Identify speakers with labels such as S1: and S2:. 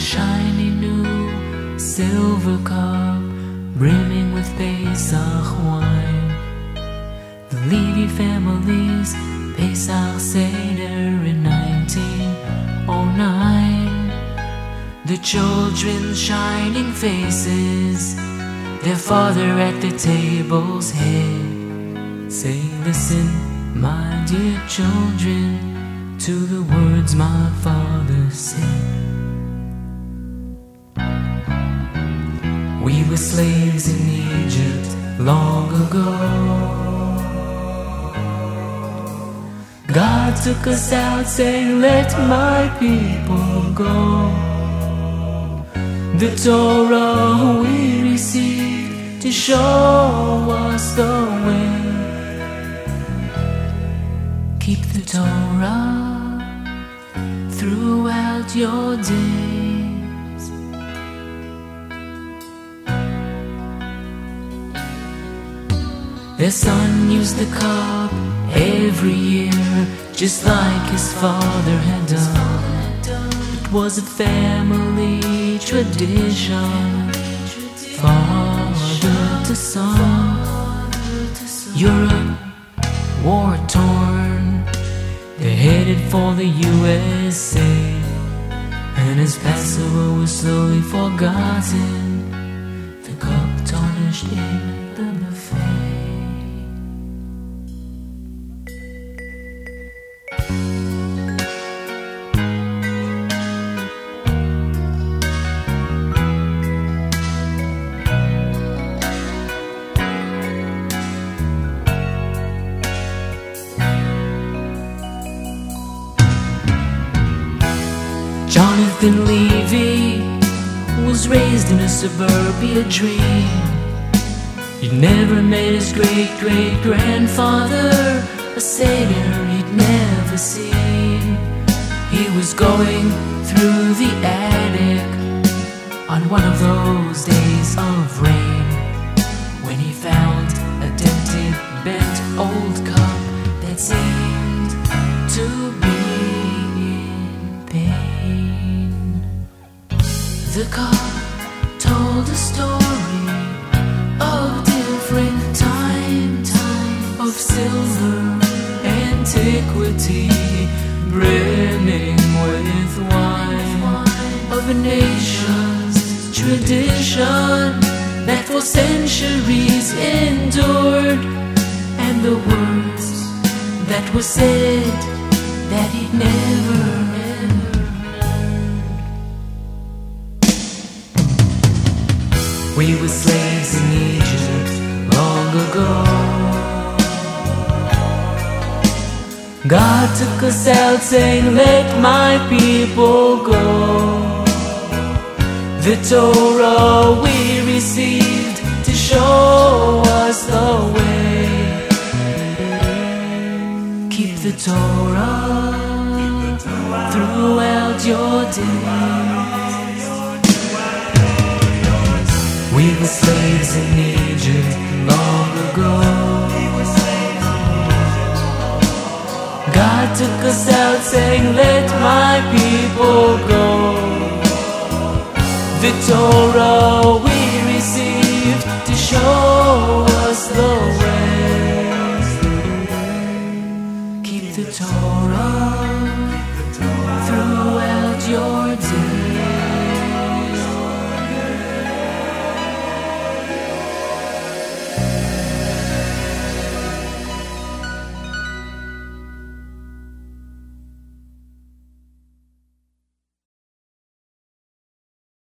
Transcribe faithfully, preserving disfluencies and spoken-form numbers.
S1: shiny new silver cup brimming with Pesach wine. The Levi family's Pesach Seder in nineteen oh nine. The children's shining faces, their father at the table's head, say, listen, my dear children, to the words my father said. We were slaves in Egypt long ago. God took us out saying, let my people go. The Torah we received to show us the way. Keep the Torah throughout your days. Their son used the cup every year, just like his father had done. It was a family tradition, father to son. Europe, war-torn, they're headed for the U S A, and as Passover was slowly forgotten, the cup tarnished in the buffet. Jonathan Levy was raised in a suburbia dream. He'd never met his great-great-grandfather, a satyr he'd never seen. He was going through the attic on one of those days of rain, when he found a dented, bent old cup that seemed to be in pain. The cup told a story of different time, time of silver antiquity, brimming with wine, of a nation's tradition that for centuries endured, and the words that were said that he'd never We were slaves in Egypt long ago. God took us out saying, let my people go. The Torah we received to show us the way. Keep the Torah throughout your days. We were slaves in Egypt long ago. God took us out saying, let my people go. The Torah